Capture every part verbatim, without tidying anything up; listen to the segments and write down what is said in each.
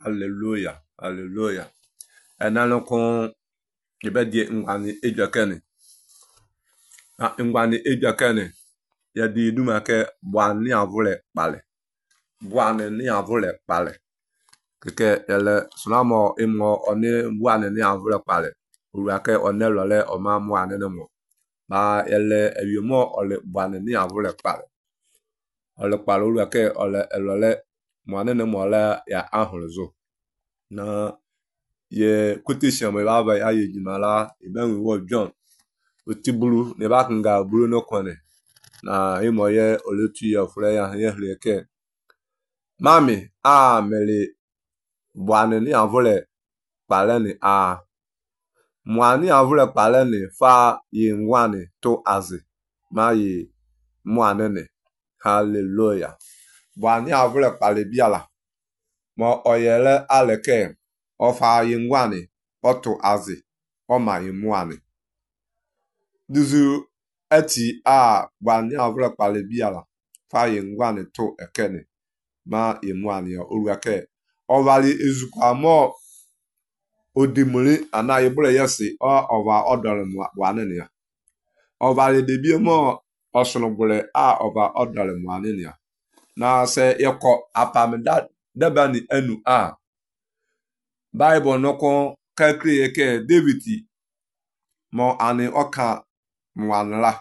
Hallelujah. Hallelujah. Enalo kon ibedie ngwani ejwakene. Na ngwani ejwakene ya di duma ke bwani avule pale. Bwani ni avule pale. Keke ele sunamo imo oni bwani ni avule pale. Uwake onelo le oma mwane nemo. Ba ele ewiemo ole bwani ni avule pale. Ole pale uwake ole elole mwane nemo le ya ahunzo. Na ye quotation me baba ya ye jimala ibenwe wo John otibulu ne ba kanga bulu no kone na imo ye oletu ye ofre ya ye hleke mami a mele bwane ni avule pale ni a mwani avule pale ni fa ye ngwane to azi ma ye mwane ne. Hallelujah. Bwani avule pale biala mo oyele aleke ofa yingwani otu azi oma yimwani duzu eti a bwani avule pale biala fa yingwani to ekene ma yimwani ya uruake ovali ezukwa mo odimuri ana yebule yesi o ova odore mwanene ya ovali debie mo osunubule a ova odore mwanene ya na se yeko apamda debani enu a Bible noko kakri eke David mo ani oka mwanla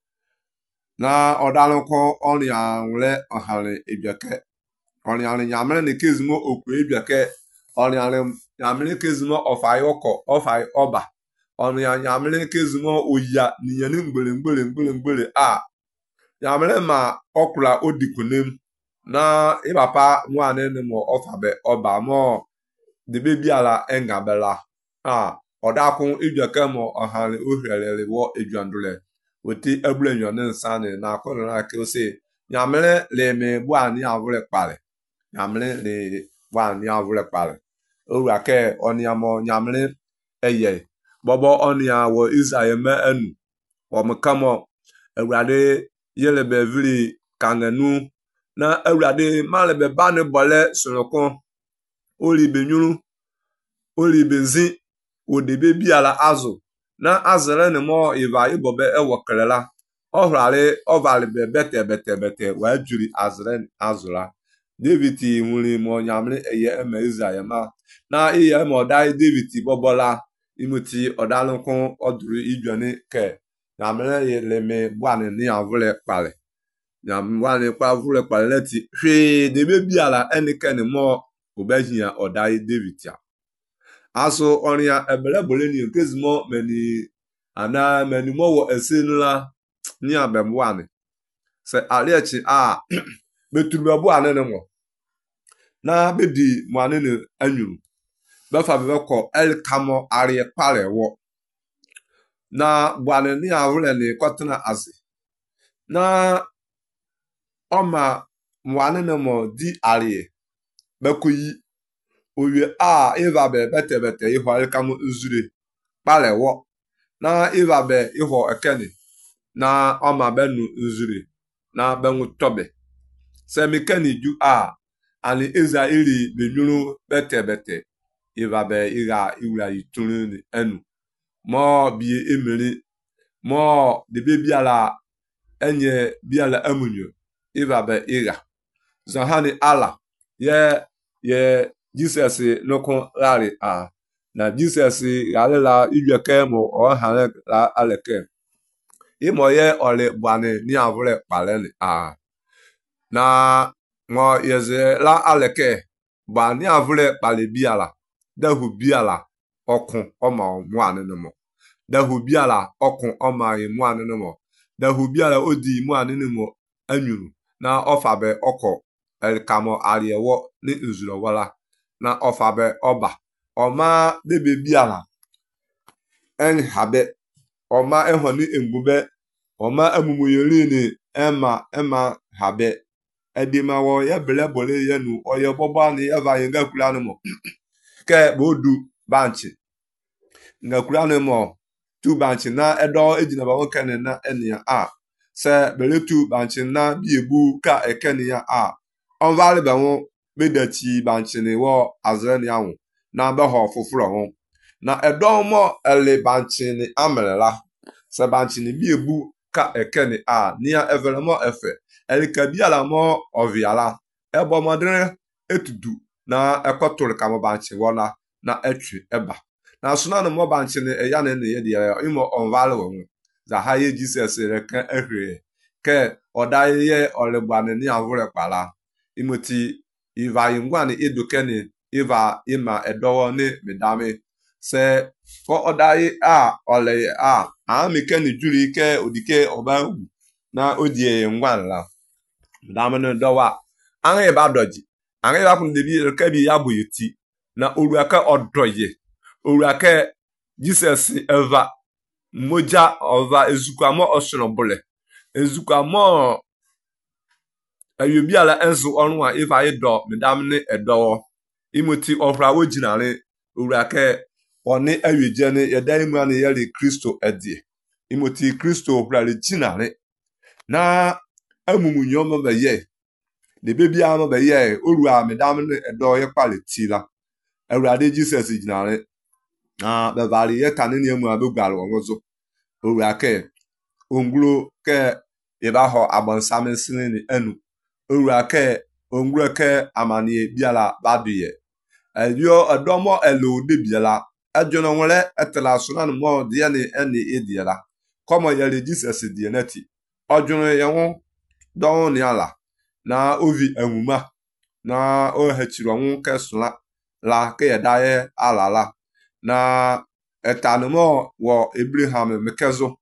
na odaloko oni anle ohale ebiake oni ani nyamre ne kezimo okwu ebiake oni ani nyamre kezimo ofayoko ofay oba oni nyamre kezimo oya niyani ngbele ngbele ngbele ngbele a nyamre ma okula odikunem na ibapa mwane ne mo ofabe oba mo the baby ala engabela ah odakun ijekemo ohale ohrelele wo ejandule woti eblenyo ne nsane na akono na ke ose nyamle le me bwani avule pale nyamle le bwani avule pale owake oniamo nyamle eye bobo onia wo isaye me enu o mkamo ewrade yelebe vili kangenu na ewrade malebe bane bole sonokon olibe nyuru olibe zi odebe biala azu na azere ne mo iva ibobe ewokelela ohrale ovale be bete bete bete wa juri azere azura David nwuri mo nyamre eye eme Israel ma na iye mo dai David bobola imuti odalukun oduru ijoni ke nyamre yele me bwane ni avule pale nyamwane pa avule pale leti hwe debe biala enikene mo obejia odai David ya aso oria ebele boleni okezimo meni ana meni mo wo esenula ni abemwane se aliechi a beturbe bo anene mo na bedi mwanene anyuru befa beko el kamo arie pale wo na bwane ni awule ni kotuna azi na oma mwanene mo di arie bekoyi oye a ivabe bete bete iho elkamu uzure pale wo na ivabe iho ekeni na oma benu uzure na benwu tobe se mikeni ju a ani eza iri benyuru bete bete ivabe iga iwla itunu enu mo bi emeri mo de bebiala enye biala amunyo ivabe iga zahani ala ye ye Jesus noko rari a na Jesus yale la ijeke mo o hale la aleke imo ye ole bwane ni avule pale a na mo yeze la aleke bwane avule pale biala dahu biala okun oma mwane no dahu biala okun oma yi mwane no dahu biala odi mwane no anyuru na ofabe oko el kamo ariewo ni uzuro wala na ofabe oba oma debe biala en habe oma ehoni engube oma amumunyori ni ema ema habe edimawo ye bele bole yenu oye bobo ni eva yenga kulanu mo ke bodu banchi nga kulanu mo tu banchi na edo ejina ba wokene na enia a se bele tu banchi na biebu ka ekenia a on vale ba won bedachi banchini wo azreni anwu na be ho fufuro ho na edomo ele banchini amelela se banchini bi ebu ka ekeni a nia evelemo efe elikabiala mo oviala ebo modre etudu na ekotul ka mo banchi wona na etwi eba na suna no mo banchi ne eya ne ne ye de imo onvale wo za ha ye Jesus reka ehwe ke odaye ye olegbane ni avure pala imoti iva yingwane edukene iva ima edowo ni medame se ko odaye a ole a amikeni juri ke odike oba na odie ngwanla medame no dowa anga ba doji anga ba kun debi ka bi ya boyiti na oruaka odoye oruaka Jesus eva moja ova ezukwamo osonobole ezukwamo ayobiala enzu onu a ifa ido medamne edo imoti ofra wojinare oruaka oni ayejene yedaimu ani yele Kristo edie imoti Kristo ofra le jinare na amumunyo mo beye de bebi ama beye orua medamne edo ye quality la awurade Jesus jinare na be vali ye kanene mu abegbalo onzo oruaka onguro ke eba ho abansame sini enu oruaka onguro ke amani biala baduye elio adomo elo de biala ajono nwere etela sunan mo de ne eni ediela komo yele Jesus die nati ojono yewo don ni ala na ovi enwuma na o hechiro nwu kesula la ke yedaye alala na etanmo wo Abraham mekezo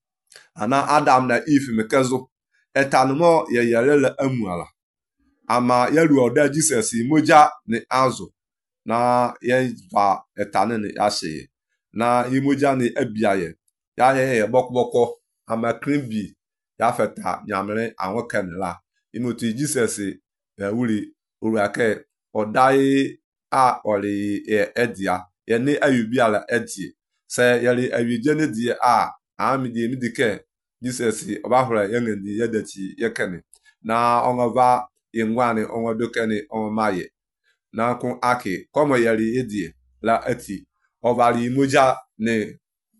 ana Adam na Eve mekezo etanmo ye yerele amuala ama yeru oda Jesus moja ni azu na ye va etane ni ashe na imoja ni ebiaye ya ye bokboko ama krimbi ya feta nyamre awon kenla imoti Jesus e wuri oruake odai a oli e edia ye ni ayubiala edie se yeli ayujene die a amidi midike Jesus obahura yengendi yedachi yekene na onova ingwani onwodokene onmaye na kun aki komo yeli edie la eti ovali moja ne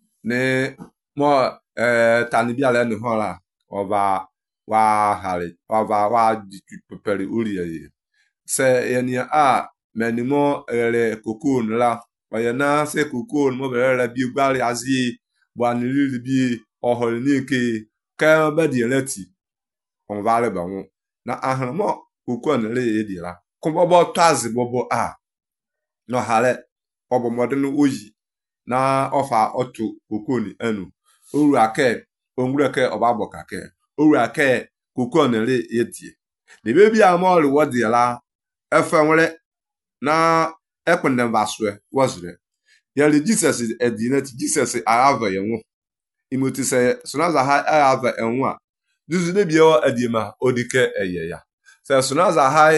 ne mo eh tanibiala ne hola ova wa hali ova wa peperi uri se yeni a menimo ele kokun la oyena se kokun mo bere bi gbari azi bwanili bi oholni ke ka badi leti on vale ba won na ahmo kokun le edira kombobo tazi bobo a no hale obo modern oyi na ofa otu kokun enu oru ake ongureke obabo kake oru ake kokun le edie de bebi amol wodiela efe nwere na ekpende baswe wozre yali Jesus edinati Jesus arava yenwo imoti se sunaza ha arava enwa duzu de bio edima odike eyeya se sunaza ha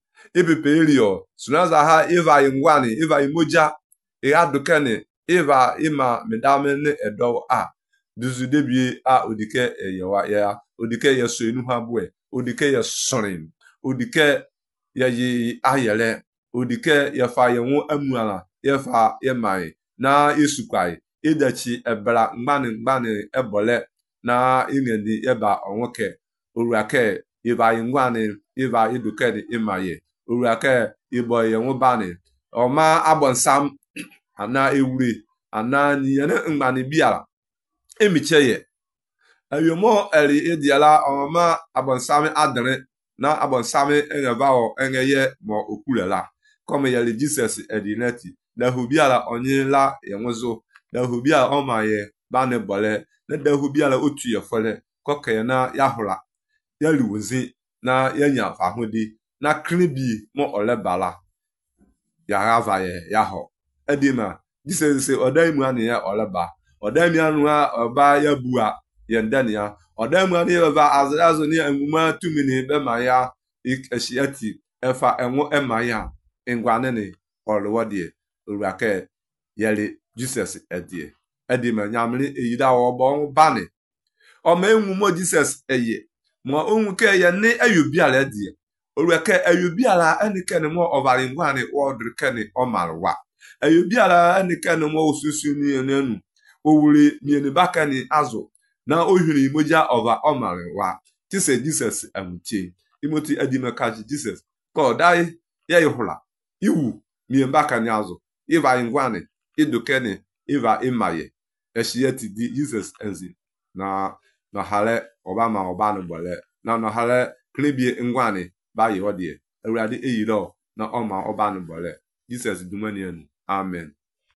ipeperio sunaza ha iva ingwani iva imoja iadukene iva ima medame ne edo a duzu de bi a odike eyewa ya odike yeso enu ha boe odike yesorin odike yayi ayele odike yafa yenwo amuala yafa yemai na isukwai idachi ebra ngani ngani ebole na ingedi yeba onwoke oruake iva ingwani iva idukedi imaye oruake ibo yenwo bani oma abonsam ana ewure ana ni yana ngani biala emicheye ayomo eri ediala oma abonsam adre na abonsame engevao engeye mo okulela comme yeli Jesus edineti da hubiala onyela yenwozo da hubia omaye bane bole na da hubiala otu yefole koke na yahura yaluzi na yanya fahudi na kribi mo olebala ya havaye yaho edima Jesus se odaimu ani ya oleba odaimi anu oba yabua yendania odamu ani eva azrazo ni enwuma tumini be maya ikeshiati efa enwo emaya ingwanene olwodie oruake yeli Jesus edie edima nyamri eyida obo bani o ma enwu mo Jesus eye mo onwu ke ye ni ayubiala edie Oreke ayubiara enikene mo ovali ngwane wodrikene omalwa. Ayubiara enikene mo ususu ni enenu. Owuri mieni bakani azo. Na ohiri moja over omalwa. Tise Jesus amutie. Imoti edime kaji Jesus. Ko dai ye ihula. Iwu mien bakani azo. Iva ngwane idukene iva imaye. Eshieti di Jesus enzi. Na na hale obama obanu bole. Na na hale klebie ngwane ba ye odie. Ewurade eyiro na oma obanu bole. Jesus dumani enu. Amen.